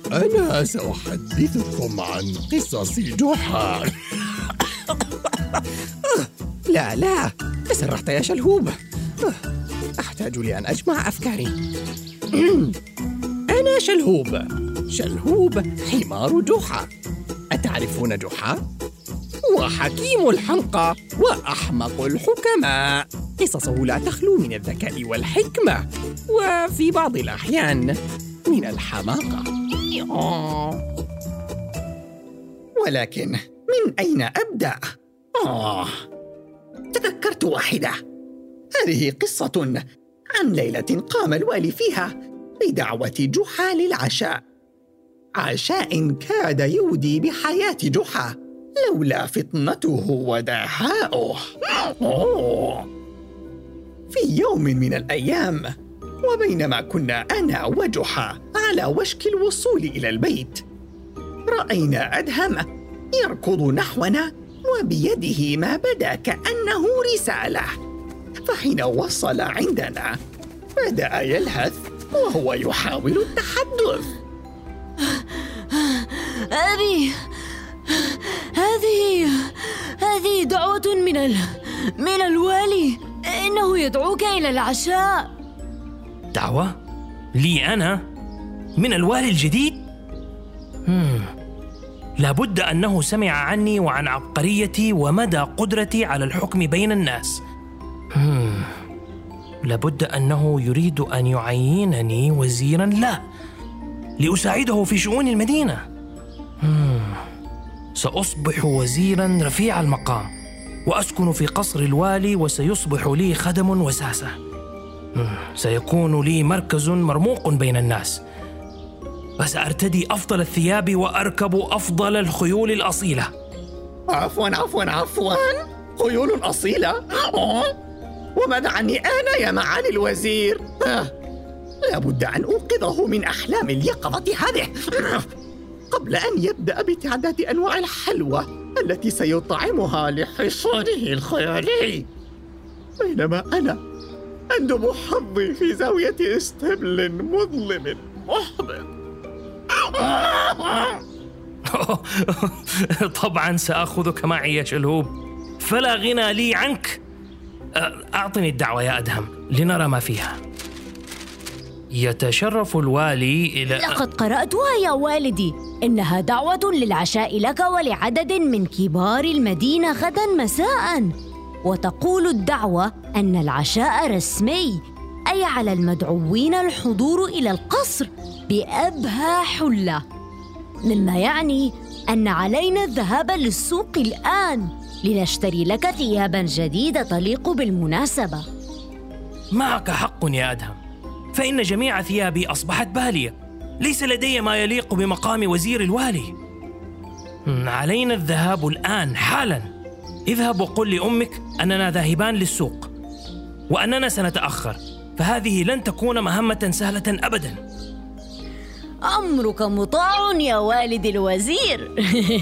أنا سأحدثكم عن قصص جحا. لا تسرحت يا شلهوب. أحتاج لأن أجمع أفكاري. أنا شلهوب حمار جحا. أتعرفون جحا؟ هو حكيم الحلقة وأحمق الحكماء. قصصه لا تخلو من الذكاء والحكمة، وفي بعض الأحيان من الحماقة. ولكن من أين أبدأ؟ تذكرت واحدة. هذه قصة عن ليلة قام الوالي فيها بدعوة جحا للعشاء، عشاء كاد يودي بحياة جحا لولا فطنته ودهاؤه. في يوم من الأيام، وبينما كنا أنا وجحا على وشك الوصول إلى البيت، رأينا أدهم يركض نحونا وبيده ما بدا كأنه رسالة. فحين وصل عندنا بدأ يلهث وهو يحاول التحدث. أبي، هذه دعوة من الوالي. إنه يدعوك إلى العشاء. دعوة؟ لي أنا؟ من الوالي الجديد؟ لابد أنه سمع عني وعن عبقريتي ومدى قدرتي على الحكم بين الناس. لابد أنه يريد أن يعينني وزيراً له لأساعده في شؤون المدينة. سأصبح وزيراً رفيع المقام، وأسكن في قصر الوالي، وسيصبح لي خدم وساسة. سيكون لي مركز مرموق بين الناس، وسأرتدي أفضل الثياب وأركب أفضل الخيول الأصيلة. عفواً، خيول أصيلة؟ وماذا عني أنا يا معالي الوزير؟ لابد أن أوقظه من أحلام اليقظة هذه قبل أن يبدأ بتعداد أنواع الحلوى التي سيطعمها لحصانه الخيالي، بينما أنا أندب حظي في زاوية استبل مظلم محبط. طبعا سأخذك معي يا شلهوب، فلا غنى لي عنك. أعطني الدعوة يا أدهم لنرى ما فيها. يتشرف الوالي إلى... لقد قرأتها يا والدي. إنها دعوة للعشاء لك ولعدد من كبار المدينة غدا مساء. وتقول الدعوة أن العشاء رسمي، أي على المدعوين الحضور إلى القصر بأبهى حلة، مما يعني أن علينا الذهاب للسوق الآن لنشتري لك ثياباً جديدة تليق بالمناسبة. معك حق يا أدهم، فإن جميع ثيابي أصبحت بالية، ليس لدي ما يليق بمقام وزير الوالي. علينا الذهاب الآن حالاً. اذهب وقل لأمك أننا ذاهبان للسوق وأننا سنتأخر، فهذه لن تكون مهمة سهلة أبداً. أمرك مطاع يا والد الوزير.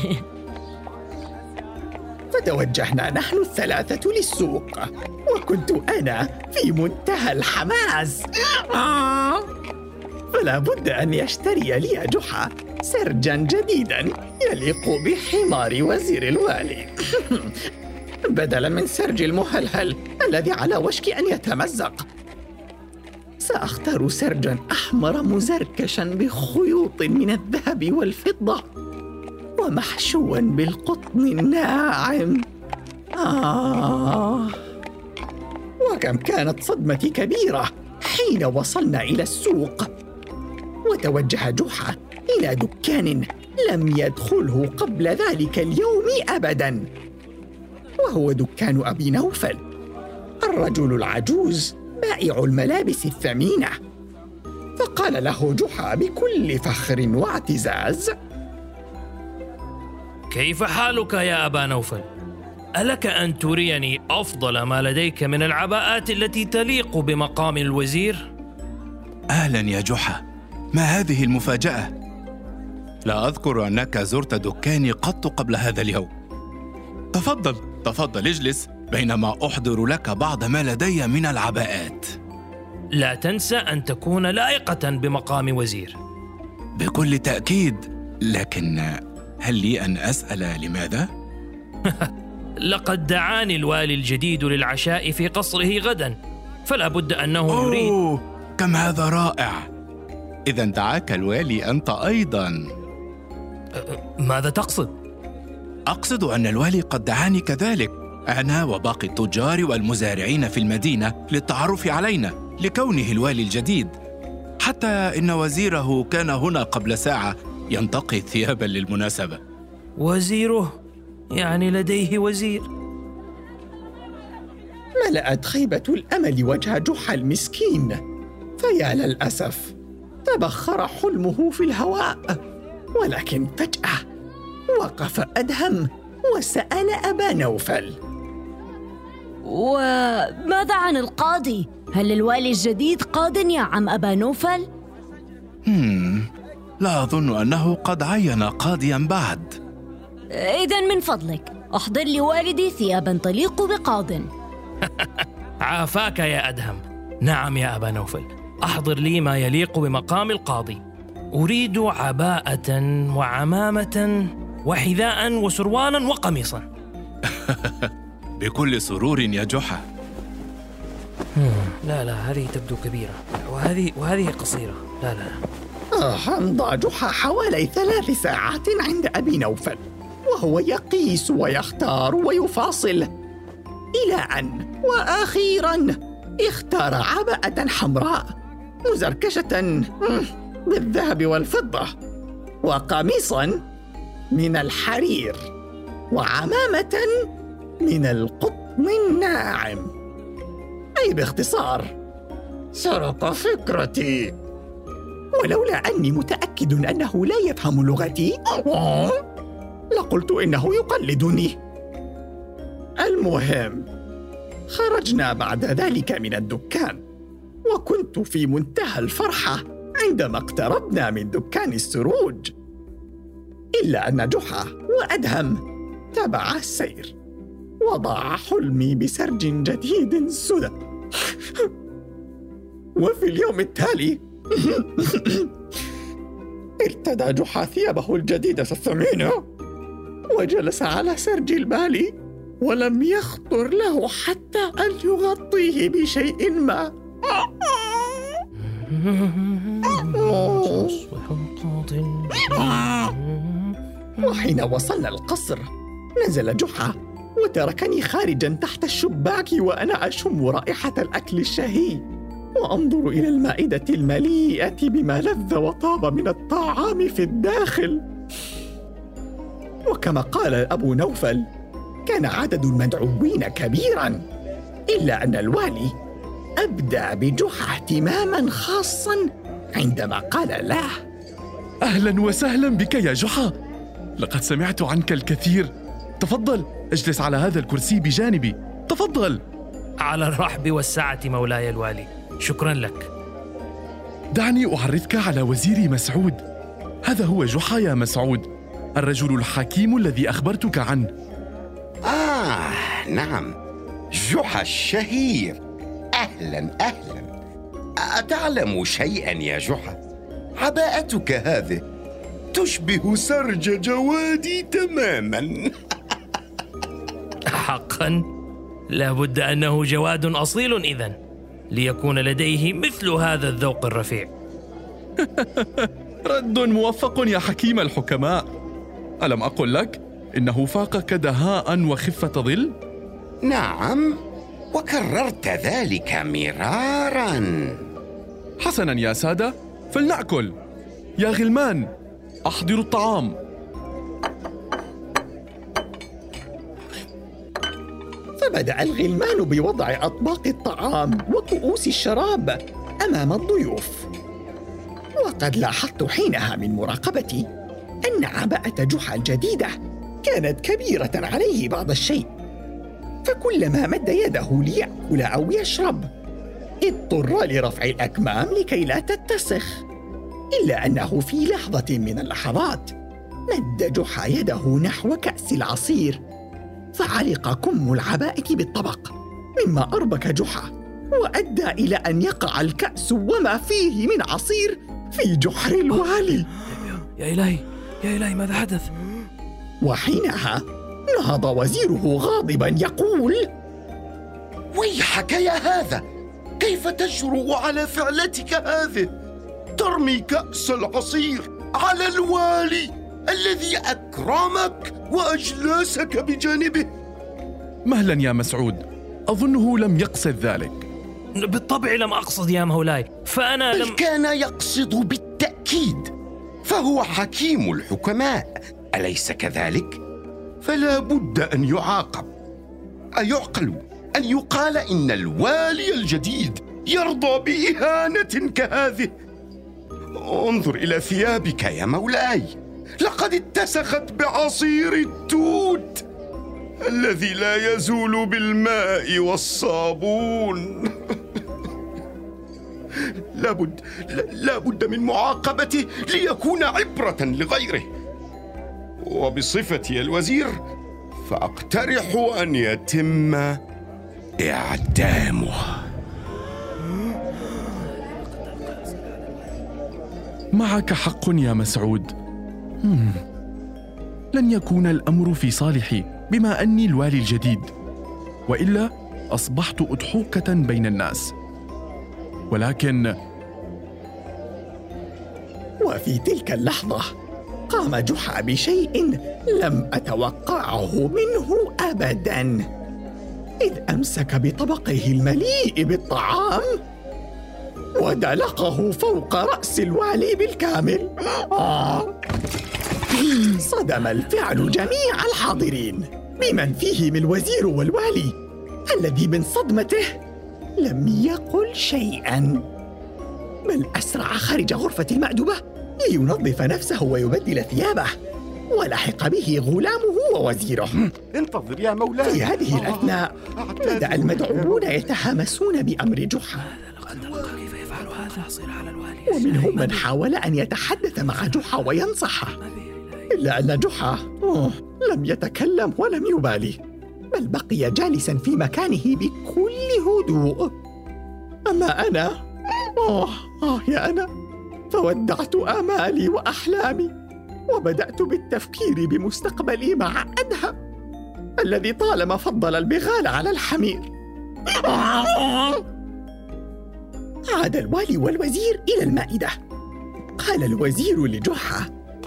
فتوجهنا نحن الثلاثة للسوق، وكنت أنا في منتهى الحماس. فلا بد أن يشتري لي جحا سرجاً جديداً يليق بحمار وزير الوالي بدلاً من سرج المهلهل الذي على وشك أن يتمزق. سأختار سرجاً أحمر مزركشاً بخيوط من الذهب والفضة ومحشواً بالقطن الناعم. وكم كانت صدمتي كبيرة حين وصلنا إلى السوق، وتوجه جحا إلى دكان لم يدخله قبل ذلك اليوم أبداً، وهو دكان أبي نوفل، الرجل العجوز بائع الملابس الثمينة. فقال له جحا بكل فخر واعتزاز: كيف حالك يا أبا نوفل؟ ألك أن تريني أفضل ما لديك من العباءات التي تليق بمقام الوزير؟ أهلا يا جحا، ما هذه المفاجأة؟ لا أذكر أنك زرت دكاني قط قبل هذا اليوم. تفضل اجلس بينما أحضر لك بعض ما لدي من العباءات. لا تنسى أن تكون لائقة بمقام وزير. بكل تأكيد، لكن هل لي أن أسأل لماذا؟ لقد دعاني الوالي الجديد للعشاء في قصره غدا، فلا بد أنه يريد. كم هذا رائع! إذا دعاك الوالي أنت أيضا. ماذا تقصد؟ أقصد أن الوالي قد دعاني كذلك، أنا وباقي التجار والمزارعين في المدينة، للتعرف علينا لكونه الوالي الجديد. حتى إن وزيره كان هنا قبل ساعة ينتقي ثيابا للمناسبة. وزيره؟ يعني لديه وزير؟ ملأت خيبة الأمل وجه جحا المسكين، فيا للأسف تبخر حلمه في الهواء. ولكن فجأة وقف أدهم وسأل أبا نوفل: وماذا عن القاضي؟ هل الوالي الجديد قاض يا عم أبا نوفل؟ لا أظن أنه قد عين قاضيا بعد. إذن من فضلك أحضر لي والدي ثيابا تليق بقاض. عافاك يا أدهم. نعم يا أبا نوفل، أحضر لي ما يليق بمقام القاضي. أريد عباءة وعمامة وحذاء وسروالا وقميصا. بكل سرور يا جحا. لا هذه تبدو كبيرة، وهذه قصيرة. لا. أمضى جحا حوالي 3 ساعات عند أبي نوفل وهو يقيس ويختار ويفاصل، إلى أن وأخيراً اختار عباءة حمراء مزركشة بالذهب والفضة، وقميصاً من الحرير، وعمامة من القطن الناعم. أي باختصار سرق فكرتي. ولولا أني متأكد أنه لا يفهم لغتي لقلت إنه يقلدني. المهم، خرجنا بعد ذلك من الدكان، وكنت في منتهى الفرحة عندما اقتربنا من دكان السروج، إلا أن جحا وأدهم تبع السير، وضاع حلمي بسرج جديد سدى. وفي اليوم التالي ارتدى جحا ثيابه الجديدة الثمينة وجلس على سرج البالي، ولم يخطر له حتى أن يغطيه بشيء ما. وحين وصلنا القصر نزل جحا وتركني خارجا تحت الشباك، وأنا أشم رائحة الأكل الشهي وأنظر إلى المائدة المليئة بما لذ وطاب من الطعام في الداخل. وكما قال أبو نوفل، كان عدد المدعوين كبيراً، إلا أن الوالي أبدى بجحا اهتماماً خاصاً عندما قال له: أهلاً وسهلاً بك يا جحا، لقد سمعت عنك الكثير. تفضل اجلس على هذا الكرسي بجانبي، تفضل. على الرحب والسعة مولاي الوالي، شكراً لك. دعني أعرفك على وزيري مسعود. هذا هو جحا يا مسعود، الرجل الحكيم الذي أخبرتك عنه. نعم، جحا الشهير. أهلا. أتعلم شيئا يا جحا؟ عباءتك هذه تشبه سرج جوادي تماما. حقا؟ لابد أنه جواد أصيل إذن، ليكون لديه مثل هذا الذوق الرفيع. رد موفق يا حكيم الحكماء. ألم أقل لك إنه فاقك دهاء وخفة ظل؟ نعم، وكررت ذلك مرارا. حسنا يا سادة، فلنأكل. يا غلمان، أحضروا الطعام. فبدأ الغلمان بوضع أطباق الطعام وكؤوس الشراب أمام الضيوف. وقد لاحظت حينها من مراقبتي أن عباءة جحا الجديدة كانت كبيرة عليه بعض الشيء، فكلما مد يده ليأكل أو يشرب اضطر لرفع الأكمام لكي لا تتسخ. إلا أنه في لحظة من اللحظات مد جحا يده نحو كأس العصير، فعلق كم العباءة بالطبق، مما أربك جحا وأدى إلى أن يقع الكأس وما فيه من عصير في جحر الوالي. يا إلهي ماذا حدث؟ وحينها نهض وزيره غاضبا يقول: ويحك يا هذا، كيف تجرؤ على فعلتك هذه؟ ترمي كأس العصير على الوالي الذي أكرمك وأجلسك بجانبه. مهلا يا مسعود، أظنه لم يقصد ذلك. بالطبع لم أقصد يا مولاي، فأنا بل كان يقصد بالتأكيد، فهو حكيم الحكماء، أليس كذلك؟ فلا بد أن يعاقب. أيعقل أن يقال إن الوالي الجديد يرضى بإهانة كهذه؟ انظر إلى ثيابك يا مولاي، لقد اتسخت بعصير التوت الذي لا يزول بالماء والصابون. لا بد من معاقبته ليكون عبرة لغيره. وبصفتي الوزير فأقترح أن يتم إعدامه. معك حق يا مسعود. لن يكون الأمر في صالحي بما أني الوالي الجديد، وإلا أصبحت أضحوكة بين الناس. ولكن وفي تلك اللحظة قام جحا بشيء لم أتوقعه منه أبداً، إذ أمسك بطبقه المليء بالطعام ودلقه فوق رأس الوالي بالكامل. صدم الفعل جميع الحاضرين، بمن فيهم الوزير والوالي، الذي من صدمته لم يقل شيئاً، بل أسرع خارج غرفة المأدبة لينظف نفسه ويبدل ثيابه، ولحق به غلامه ووزيره. انتظر يا مولاي. في هذه الأثناء بدأ المدعوون يتهامسون بأمر جحا، ومنهم من حاول أن يتحدث مع جحا وينصحه، إلا أن جحا لم يتكلم ولم يبالي، بل بقي جالسا في مكانه بكل هدوء. أما أنا يا أنا فودعت آمالي وأحلامي، وبدأت بالتفكير بمستقبلي مع أدهم الذي طالما فضل البغال على الحمير. عاد الوالي والوزير إلى المائدة. قال الوزير لجحا: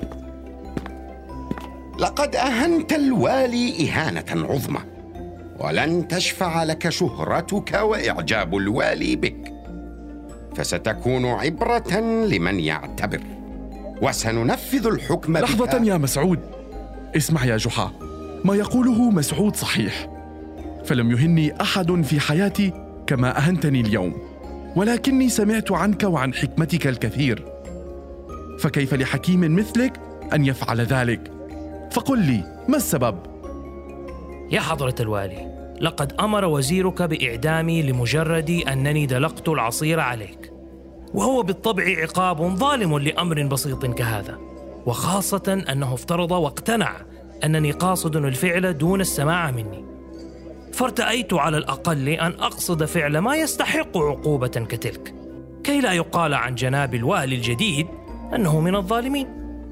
لقد أهنت الوالي إهانة عظمى، ولن تشفع لك شهرتك وإعجاب الوالي بك، فستكون عبرة لمن يعتبر، وسننفذ الحكم بك. لحظة يا مسعود، اسمع يا جحا، ما يقوله مسعود صحيح، فلم يهني أحد في حياتي كما أهنتني اليوم، ولكني سمعت عنك وعن حكمتك الكثير، فكيف لحكيم مثلك أن يفعل ذلك؟ فقل لي ما السبب؟ يا حضرة الوالي، لقد أمر وزيرك بإعدامي لمجرد أنني دلقت العصير عليك، وهو بالطبع عقاب ظالم لأمر بسيط كهذا، وخاصة أنه افترض واقتنع أنني قاصد الفعل دون السماع مني، فارتأيت على الأقل أن أقصد فعل ما يستحق عقوبة كتلك، كي لا يقال عن جناب الوالي الجديد أنه من الظالمين.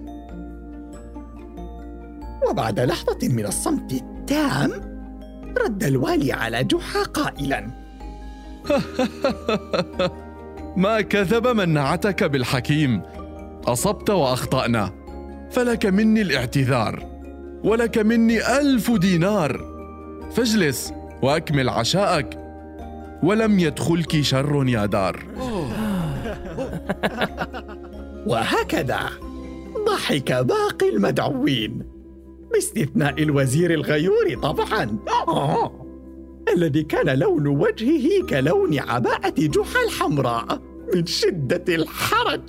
وبعد لحظة من الصمت التام رد الوالي على جحا قائلاً: ما كذب من نعتك بالحكيم، أصبت وأخطأنا، فلك مني الاعتذار، ولك مني 1000 دينار، فاجلس وأكمل عشاءك، ولم يدخلك شر يا دار. وهكذا ضحك باقي المدعوين، باستثناء الوزير الغيور طبعاً، الذي كان لون وجهه كلون عباءة جحا الحمراء من شدة الحرج.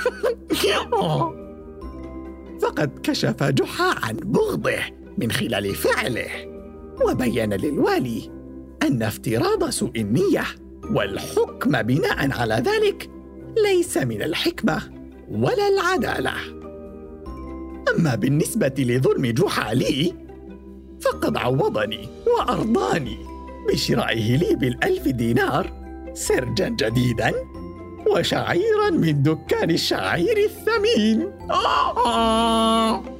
فقد كشف جحا عن بغضه من خلال فعله، وبين للوالي أن افتراض سوء النية والحكم بناء على ذلك ليس من الحكمة ولا العدالة. أما بالنسبة لظلم جحا لي فقد عوضني وأرضاني بشرائه لي ب1000 دينار سرجا جديدا وشعيرا من دكان الشعير الثمين.